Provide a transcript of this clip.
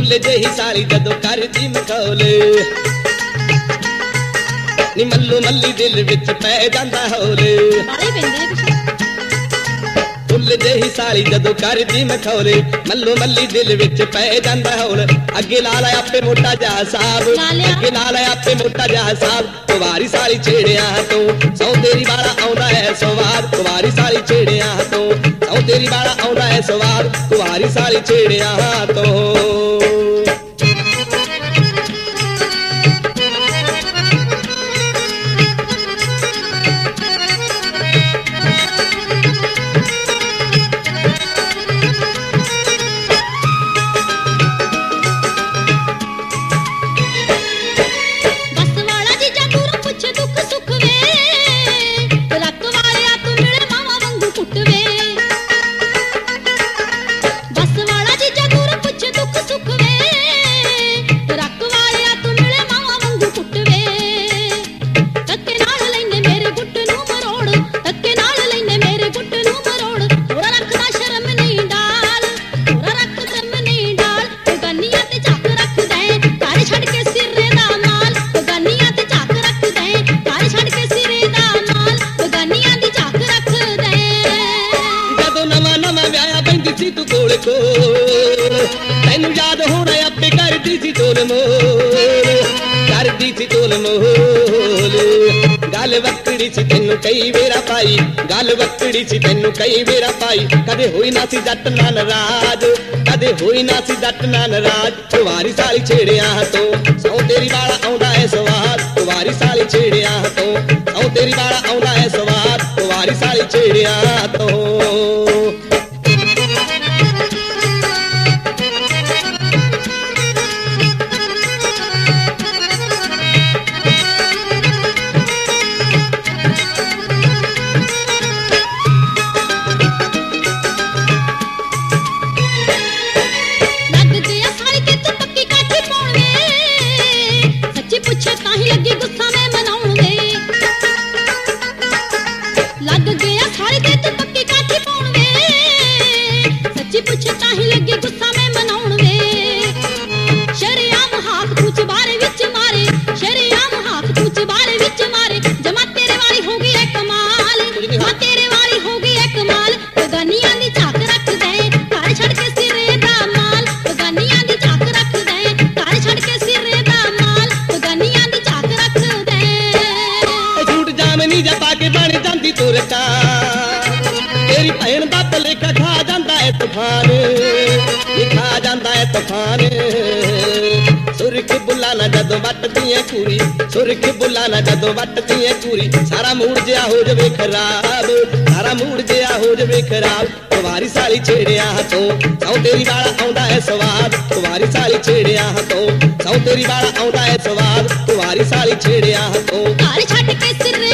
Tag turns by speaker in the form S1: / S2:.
S1: ਫੁੱਲ ਜਿਹੀ ਸਾਲੀ ਜਦੋਂ ਕਰਦੀ ਮਖੌਲ ਨੀ ਮੱਲੋ ਮੱਲੀ ਦਿਲ ਵਿੱਚ ਪੈ ਜਾਂਦਾ ਹੌਲ
S2: ਬਾਲੇ ਪੈਂਦੇ ਕੁਛ
S1: ਫੁੱਲ ਜਿਹੀ ਸਾਲੀ ਜਦੋਂ ਕਰਦੀ ਮਖੌਲ ਮੱਲੋ ਮੱਲੀ ਦਿਲ ਵਿੱਚ ਪੈ ਜਾਂਦਾ ਹੌਲ ਅੱਗੇ ਲਾ ਲਿਆ ਆਪੇ ਮੋਟਾ ਜਿਹਾ ਸਾਬ ਅੱਗੇ ਲਾ ਲਿਆ ਆਪੇ ਮੋਟਾ ਜਿਹਾ ਸਾਬ ਕੁਵਾਰੀ ਸਾਲੀ ਛੇੜਿਆਂ ਤੋਂ ਸੌ ਤੇਰੀ ਵਾਲਾ ਆਉਂਦਾ ਹੈ ਸਵਾਦ ਕੁਵਾਰੀ ਸਾਲੀ ਛੇੜਿਆਂ ਤੋਂ ਸੌ ਤੇਰੀ ਵਾਲਾ ਆਉਂਦਾ ਹੈ ਸਵਾਦ ਕੁਵਾਰੀ ਸਾਲੀ ਛੇੜਿਆਂ ਤੋਂ ਤੈਨੂੰ ਯਾਦ ਹੋਣਾ ਆਪੇ ਕਰਦੀ ਸੀ ਤੋਲ ਮੋਲ ਕਰਦੀ ਸੀ ਤੋਲ ਮੋਲ ਗੱਲ ਵੱਕੜੀ ਸੀ ਤੈਨੂੰ ਕਈ ਵੇਰਾ ਪਾਈ ਗੱਲ ਵੱਕੜੀ ਸੀ ਤੈਨੂੰ ਕਈ ਵੇਰਾ ਪਾਈ ਕਦੇ ਹੋਈ ਨਾ ਸੀ ਜੱਟ ਨਾਲ ਨਾਰਾਜ਼ ਕਦੇ ਹੋਈ ਨਾ ਸੀ ਜੱਟ ਨਾਲ ਨਾਰਾਜ਼ ਕੁਵਾਰੀ ਸਾਲੀ ਛੇੜਿਆਂ ਤੋਂ ਸੌ ਤੇਰੀ ਵਾਲਾ ਆਉਂਦਾ ਹੈ ਸਵਾਦ ਕੁਵਾਰੀ ਸਾਲੀ ਛੇੜਿਆਂ ਤੋਂ ਸੌ ਤੇਰੀ ਵਾਲਾ ਆਉਂਦਾ ਹੈ ਸਵਾਦ ਕੁਵਾਰੀ ਸਾਲੀ ਛੇੜਿਆਂ ਤੋਂ तेरी भैन दा भलेखा खा जांदा है तूफान खा जांदा है तूफान सुरख बुलाना जदों वटदी है कुड़ी सुरख बुलाना जदों वटदी है कुड़ी सारा मूड जिहा हो जावे खराब सारा मूड जिहा हो जावे खराब कुवारी साली छेड़िया तो सौ तेरी वाला आउंदा है स्वाद कुवारी साली छेड़िया तो सौ तेरी वाला आउंदा है स्वाद कुवारी साली छेड़िया तो
S2: घर छड्ड के सिर